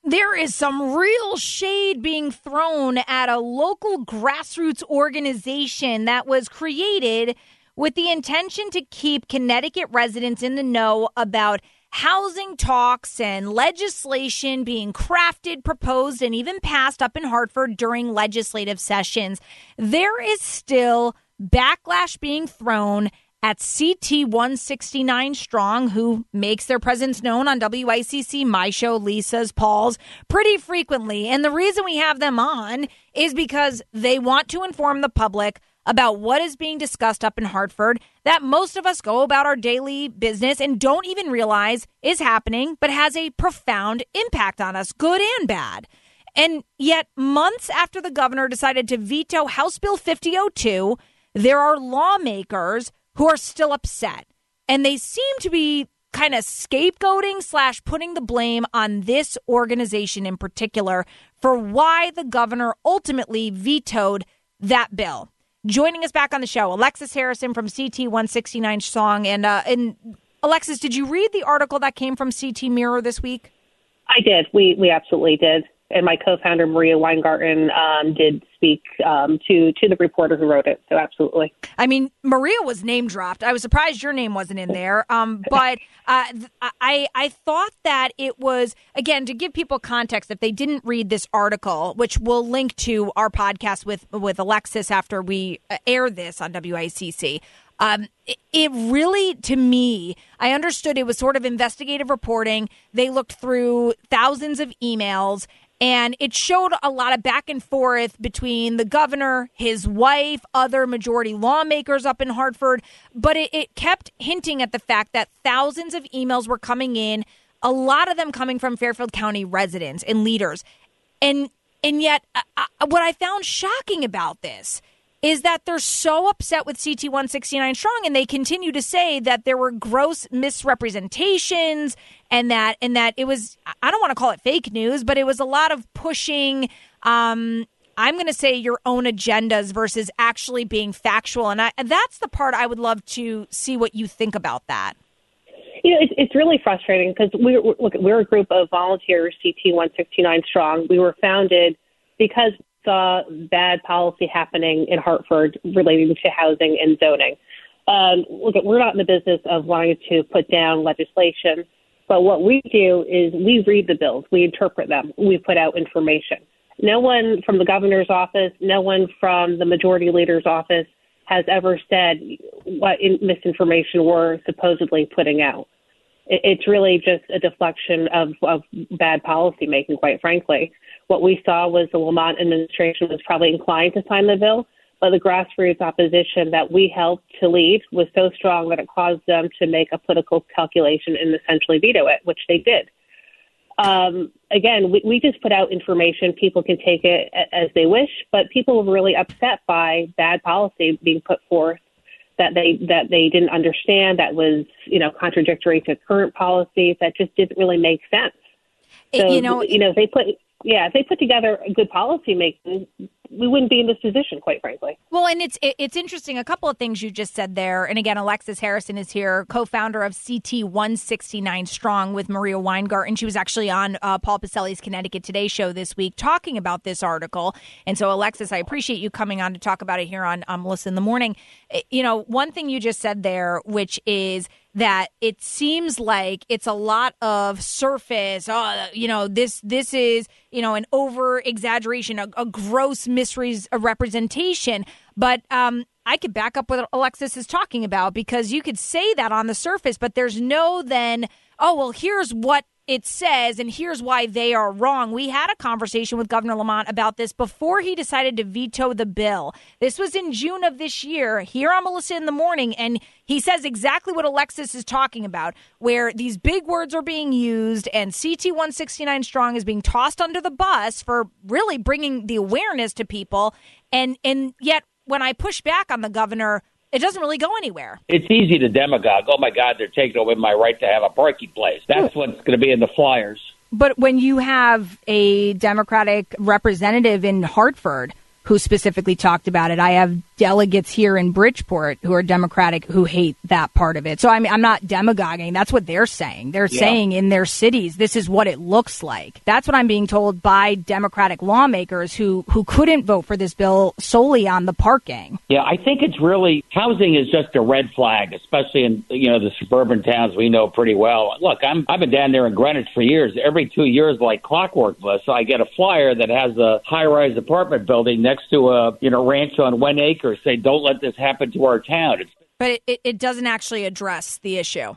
There is some real shade being thrown at a local grassroots organization that was created with the intention to keep Connecticut residents in the know about housing talks and legislation being crafted, proposed, and even passed up in Hartford during legislative sessions. There is still backlash being thrown at CT 169 Strong, who makes their presence known on WICC, my show, Lisa's, Paul's, pretty frequently. And the reason we have them on is because they want to inform the public about what is being discussed up in Hartford that most of us go about our daily business and don't even realize is happening, but has a profound impact on us, good and bad. And yet, months after the governor decided to veto House Bill 5002, there are lawmakers who are still upset. And they seem to be kind of scapegoating / putting the blame on this organization in particular for why the governor ultimately vetoed that bill. Joining us back on the show, Alexis Harrison from CT 169 Strong. And Alexis, did you read the article that came from CT Mirror this week? I did. We absolutely did. And my co-founder, Maria Weingarten, did speak to the reporter who wrote it. So absolutely. I mean, Maria was name dropped. I was surprised your name wasn't in there. But I thought that it was, again, to give people context, if they didn't read this article, which we'll link to our podcast with Alexis after we air this on WICC. It really, to me, I understood it was sort of investigative reporting. They looked through thousands of emails, and it showed a lot of back and forth between the governor, his wife, other majority lawmakers up in Hartford. But it kept hinting at the fact that thousands of emails were coming in, a lot of them coming from Fairfield County residents and leaders. And yet, what I found shocking about this is that they're so upset with CT 169 Strong, and they continue to say that there were gross misrepresentations and that it was, I don't want to call it fake news, but it was a lot of pushing, I'm going to say, your own agendas versus actually being factual. And that's the part I would love to see what you think about that. You know, it's really frustrating because we're a group of volunteers, CT 169 Strong. We were founded because saw bad policy happening in Hartford relating to housing and zoning. We're not in the business of wanting to put down legislation, but what we do is we read the bills, we interpret them, we put out information. No one from the governor's office, no one from the majority leader's office has ever said what misinformation we're supposedly putting out. It's really just a deflection of bad policy making, quite frankly. What we saw was the Lamont administration was probably inclined to sign the bill, but the grassroots opposition that we helped to lead was so strong that it caused them to make a political calculation and essentially veto it, which they did. Again, we just put out information. People can take it as they wish, but people were really upset by bad policy being put forth that they didn't understand, that was, contradictory to current policies, that just didn't really make sense. So, if they put together a good policy making, we wouldn't be in this position, quite frankly. Well, and it's interesting. A couple of things you just said there. And again, Alexis Harrison is here, co-founder of CT 169 Strong with Maria Weingarten. She was actually on Paul Pacelli's Connecticut Today show this week talking about this article. And so, Alexis, I appreciate you coming on to talk about it here on Melissa in the Morning. One thing you just said there, which is that it seems like it's a lot of surface. This is, an over exaggeration, a gross misrepresentation. But I could back up what Alexis is talking about, because you could say that on the surface, but there's no then, here's what it says and here's why they are wrong. We had a conversation with Governor Lamont about this before he decided to veto the bill. This was in June of this year here on Melissa in the Morning, and he says exactly what Alexis is talking about, where these big words are being used and CT 169 Strong is being tossed under the bus for really bringing the awareness to people. And yet when I push back on the governor, it doesn't really go anywhere. It's easy to demagogue. Oh, my God, they're taking away my right to have a parking place. That's what's going to be in the flyers. But when you have a Democratic representative in Hartford who specifically talked about it. I have delegates here in Bridgeport who are Democratic who hate that part of it. So I mean, I'm not demagoguing. That's what they're saying. They're saying in their cities, this is what it looks like. That's what I'm being told by Democratic lawmakers who couldn't vote for this bill solely on the parking. Yeah, I think it's really, housing is just a red flag, especially in, the suburban towns we know pretty well. Look, I've been down there in Greenwich for years. Every 2 years, like clockwork, so I get a flyer that has a high-rise apartment building next to a ranch on 1 acre. Say, don't let this happen to our town. But it doesn't actually address the issue.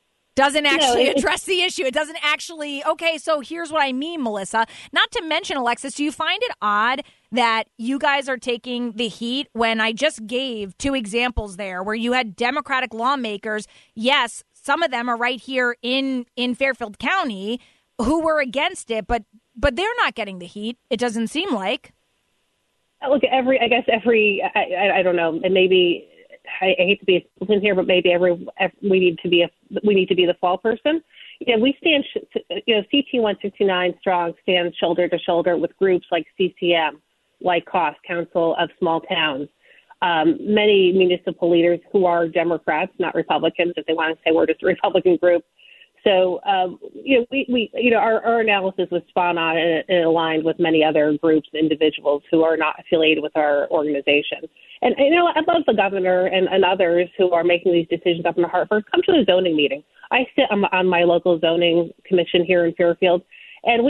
Address the issue. It doesn't actually. Okay, so here's what I mean, Melissa. Not to mention, Alexis, do you find it odd that you guys are taking the heat when I just gave 2 examples there where you had Democratic lawmakers? Yes, some of them are right here in Fairfield County who were against it, but they're not getting the heat. It doesn't seem like. Look, I don't know, and maybe I hate to be a here, but maybe we need to be the fall person. We stand, CT 169 strong stands shoulder to shoulder with groups like CCM, like COST, Council of Small Towns, many municipal leaders who are Democrats, not Republicans, if they want to say we're just a Republican group. So, our analysis was spot on and aligned with many other groups and individuals who are not affiliated with our organization. And, I love the governor and others who are making these decisions up in Hartford. Come to a zoning meeting. I sit on my local zoning commission here in Fairfield, and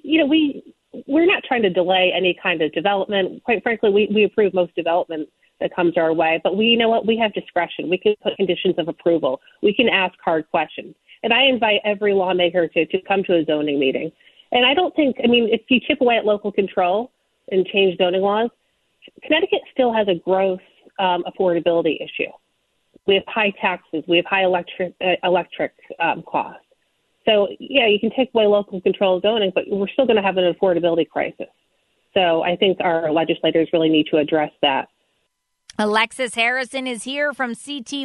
we're not trying to delay any kind of development. Quite frankly, we approve most development that comes our way. But we have discretion. We can put conditions of approval. We can ask hard questions. And I invite every lawmaker to come to a zoning meeting. And I don't think, if you chip away at local control and change zoning laws, Connecticut still has a gross affordability issue. We have high taxes. We have high electric costs. So, you can take away local control of zoning, but we're still going to have an affordability crisis. So I think our legislators really need to address that. Alexis Harrison is here from CT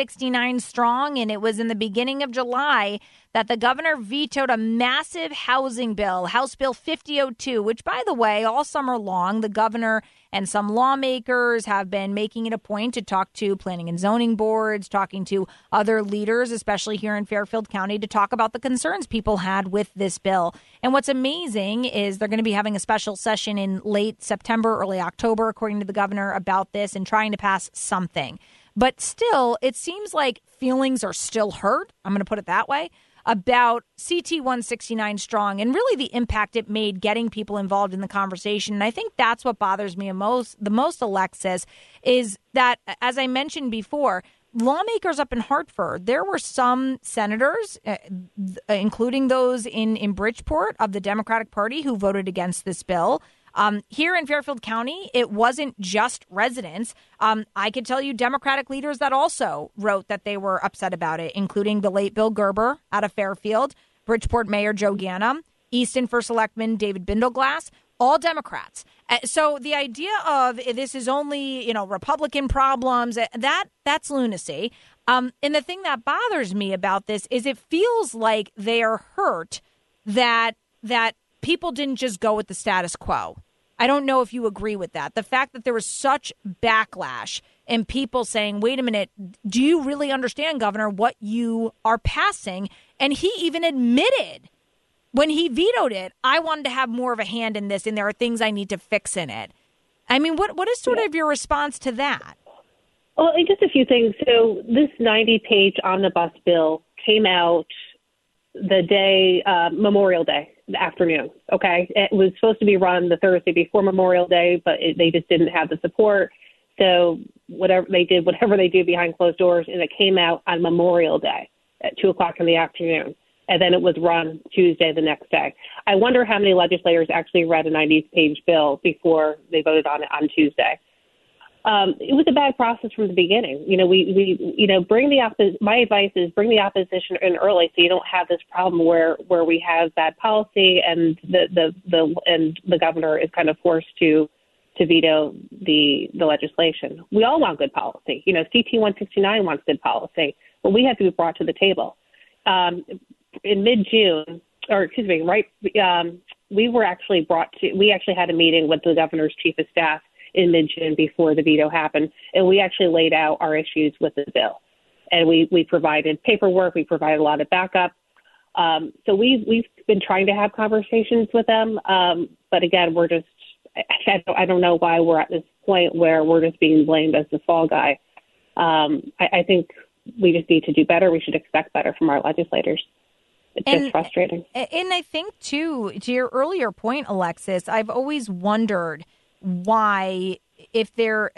169 Strong, and it was in the beginning of July that the governor vetoed a massive housing bill, House Bill 5002, which, by the way, all summer long, the governor and some lawmakers have been making it a point to talk to planning and zoning boards, talking to other leaders, especially here in Fairfield County, to talk about the concerns people had with this bill. And what's amazing is they're going to be having a special session in late September, early October, according to the governor, about this and trying to pass something. But still, it seems like feelings are still hurt, I'm going to put it that way, about CT 169 Strong and really the impact it made getting people involved in the conversation. And I think that's what bothers me the most, Alexis, is that, as I mentioned before, lawmakers up in Hartford, there were some senators, including those in Bridgeport of the Democratic Party, who voted against this bill. Here in Fairfield County, it wasn't just residents. I could tell you Democratic leaders that also wrote that they were upset about it, including the late Bill Gerber out of Fairfield, Bridgeport Mayor Joe Ganim, Easton First Selectman David Bindleglass, all Democrats. So the idea of this is only, Republican problems, that's lunacy. And the thing that bothers me about this is it feels like they are hurt that people didn't just go with the status quo. I don't know if you agree with that. The fact that there was such backlash and people saying, wait a minute, do you really understand, Governor, what you are passing? And he even admitted when he vetoed it, I wanted to have more of a hand in this, and there are things I need to fix in it. I mean, what is sort of your response to that? Well, just a few things. So this 90-page omnibus bill came out the day, Memorial Day, the afternoon, okay? It was supposed to be run the Thursday before Memorial Day, but they just didn't have the support. So whatever they do behind closed doors, and it came out on Memorial Day at 2 o'clock in the afternoon. And then it was run Tuesday the next day. I wonder how many legislators actually read a 90-page bill before they voted on it on Tuesday. It was a bad process from the beginning. My advice is bring the opposition in early so you don't have this problem where we have bad policy and the governor is kind of forced to veto the legislation. We all want good policy. CT 169 wants good policy, but we have to be brought to the table. In mid-June, we actually had a meeting with the governor's chief of staff in mid-June before the veto happened. And we actually laid out our issues with the bill. And we provided paperwork. We provided a lot of backup. So we've been trying to have conversations with them. But again, I don't know why we're at this point where we're just being blamed as the fall guy. I think we just need to do better. We should expect better from our legislators. It's just frustrating. And I think, too, to your earlier point, Alexis, I've always wondered why, if the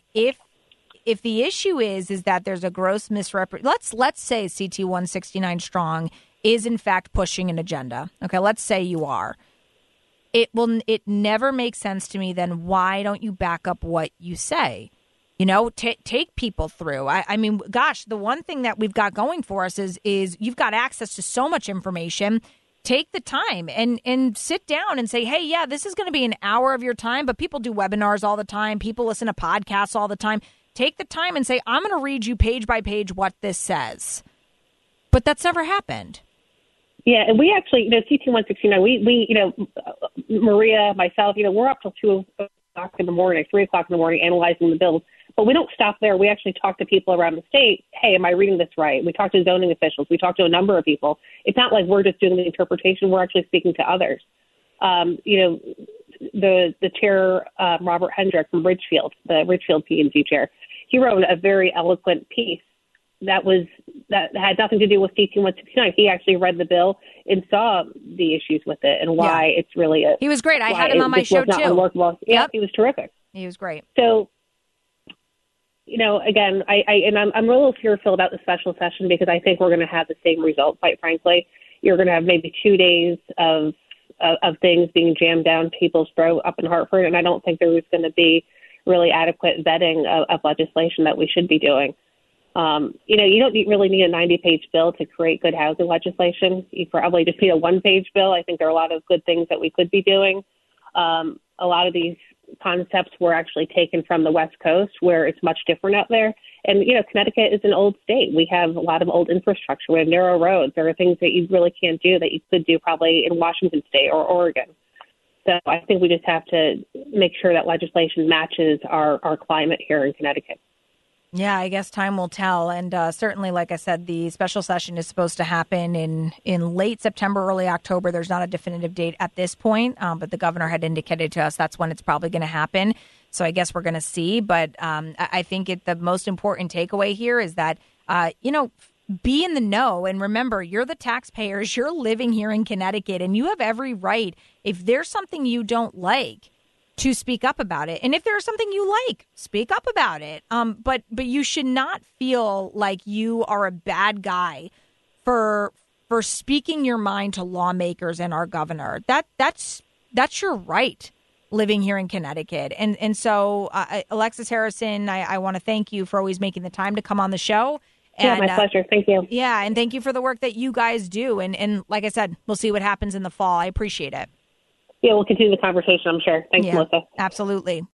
issue is that there's a gross misrepresentation, let's say CT 169 Strong is in fact pushing an agenda. Okay, let's say you are. It never makes sense to me. Then why don't you back up what you say? You know, take people through. I mean, gosh, the one thing that we've got going for us is you've got access to so much information. Take the time and sit down and say, hey, yeah, this is going to be an hour of your time, but people do webinars all the time. People listen to podcasts all the time. Take the time and say, I'm going to read you page by page what this says. But that's never happened. Yeah, and we actually, CT 169, we Maria, myself, we're up till 2 o'clock in the morning, 3 o'clock in the morning, analyzing the bills. But we don't stop there. We actually talk to people around the state. Hey, am I reading this right? We talk to zoning officials. We talk to a number of people. It's not like we're just doing the interpretation. We're actually speaking to others. The chair, Robert Hendrick from Ridgefield, the Ridgefield P&Z chair, he wrote a very eloquent piece that had nothing to do with CT 169. He actually read the bill and saw the issues with it and why it's really he was great. I had him on my show too. Yeah, he was terrific. He was great. So, again, I'm a little fearful about the special session because I think we're going to have the same result. Quite frankly, you're going to have maybe 2 days of things being jammed down people's throat up in Hartford, and I don't think there was going to be really adequate vetting of legislation that we should be doing. You don't really need a 90-page bill to create good housing legislation. You probably just need a 1-page bill. I think there are a lot of good things that we could be doing. A lot of these concepts were actually taken from the West Coast, where it's much different out there. And, Connecticut is an old state. We have a lot of old infrastructure. We have narrow roads. There are things that you really can't do that you could do probably in Washington State or Oregon. So I think we just have to make sure that legislation matches our climate here in Connecticut. Yeah, I guess time will tell. And certainly, like I said, the special session is supposed to happen in late September, early October. There's not a definitive date at this point, but the governor had indicated to us that's when it's probably going to happen. So I guess we're going to see. But I think the most important takeaway here is that, be in the know. And remember, you're the taxpayers. You're living here in Connecticut, and you have every right. If there's something you don't like, to speak up about it. And if there's something you like, speak up about it. But you should not feel like you are a bad guy for speaking your mind to lawmakers and our governor. That's your right living here in Connecticut. And so, Alexis Harrison, I want to thank you for always making the time to come on the show. And, my pleasure. Thank you. Yeah, and thank you for the work that you guys do. And like I said, we'll see what happens in the fall. I appreciate it. Yeah, we'll continue the conversation, I'm sure. Thanks, Melissa. Absolutely.